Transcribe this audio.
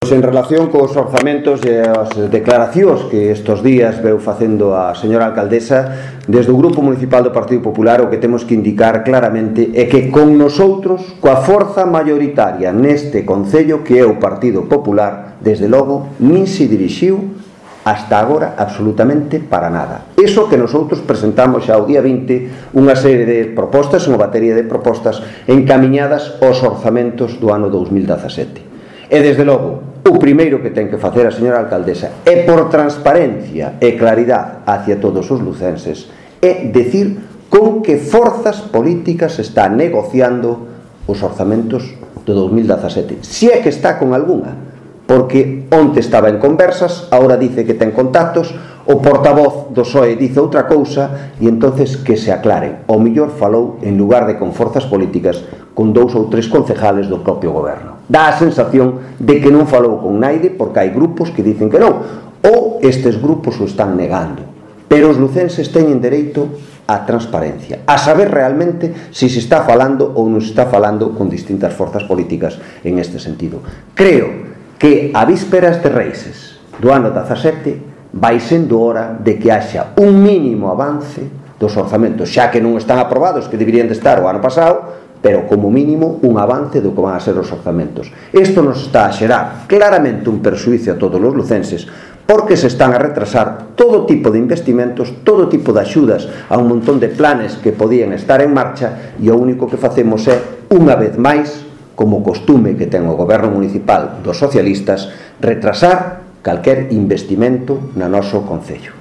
En relación cos orzamentos e as declaracións que estes días veu facendo a señora alcaldesa, desde o Grupo Municipal do Partido Popular o que temos que indicar claramente é que con nosotros, coa forza maioritaria neste Concello que é o Partido Popular, desde logo, nin se dirixiu hasta agora absolutamente para nada. Iso que nosotros presentamos xa o día 20 unha serie de propostas, unha batería de propostas encaminhadas aos orzamentos do ano 2017. E desde logo, o primeiro que ten que facer a señora alcaldesa é por transparencia e claridade hacia todos os lucenses é decir con que forzas políticas está negociando os orzamentos do 2017, se é que está con algunha, porque onte estaba en conversas, agora dice que ten contactos, o portavoz do PSOE dice outra cousa e entonces que se aclaren. O mellor falou, en lugar de con forzas políticas, con 2 ou 3 concejales do propio goberno. Dá a sensación de que non falou con naide porque hai grupos que dicen que non, ou estes grupos o están negando. Pero os lucenses teñen dereito á transparencia, a saber realmente se está falando ou non se está falando con distintas forzas políticas en este sentido. Creo que a vísperas de Reixes do ano 17 vai sendo hora de que haxa un mínimo avance dos orzamentos, xa que non están aprobados, que deberían de estar o ano pasado, pero como mínimo un avance do que van a ser os orzamentos. Isto nos está a xerar claramente un perxuízo a todos os lucenses, porque se están a retrasar todo tipo de investimentos, todo tipo de axudas a un montón de planes que podían estar en marcha, e o único que facemos é, unha vez máis, como costume que ten o goberno municipal dos socialistas, retrasar calquer investimento no noso concello.